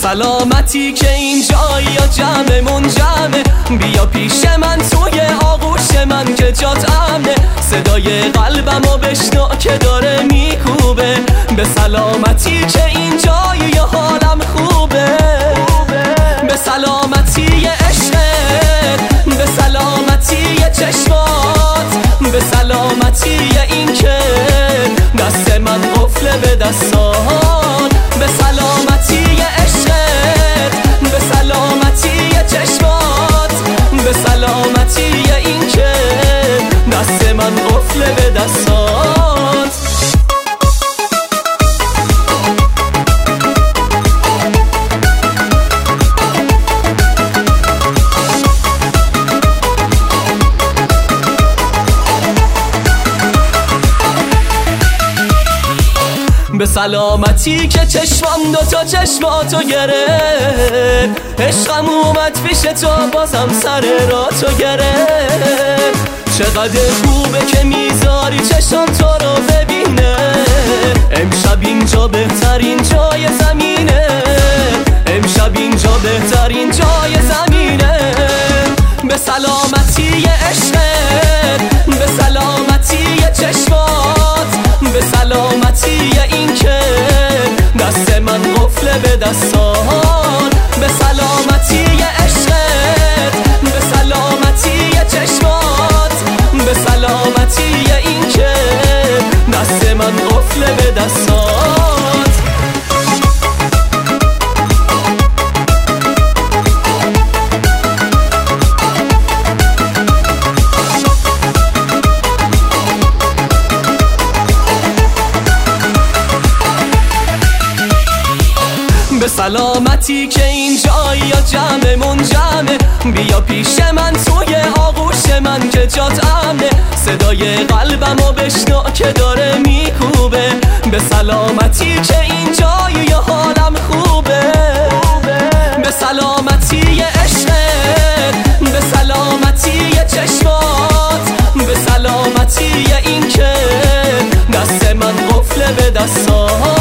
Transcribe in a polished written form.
سلامتی که اینجایی یا جمعمون جمعه، بیا پیش من توی آغوش من که جات امنه. صدای قلبمو بشنو که داره میکوبه، به سلامتی که اینجایی یا حالم خوبه. به سلامتی عشقت، به سلامتی چشمات، به سلامتی این که دست من قفل به دستات. به سلامتی عشقت، به سلامتی چشمات، به سلامتی این که دست من قفل به دستات. به سلامتی که چشمام دوتا چشماتو گرفت، عشقم اومد پیش تو بازم سر را تو گرفت. چقدر خوبه که میذاری چشم تو رو ببینه، امشب اینجا بهترین جای زمینه، امشب اینجا بهترین جای زمینه. به سلامتی عشقت، به سلامتی چشمات، به سلامتی این که دست من قفل به دستات. به سلامتی عشقت، به سلامتی چشمات، به سلامتی این که دست من قفل به دستات. به سلامتی که اینجایی یا جمعمون جمعه، بیا پیش من توی آغوش من که جات امنه. صدای قلبمو بشنو که داره میکوبه، به سلامتی که اینجایی یا حالم خوبه. به سلامتی عشقت، به سلامتی چشمات، به سلامتی این که دست من قفل به دستات.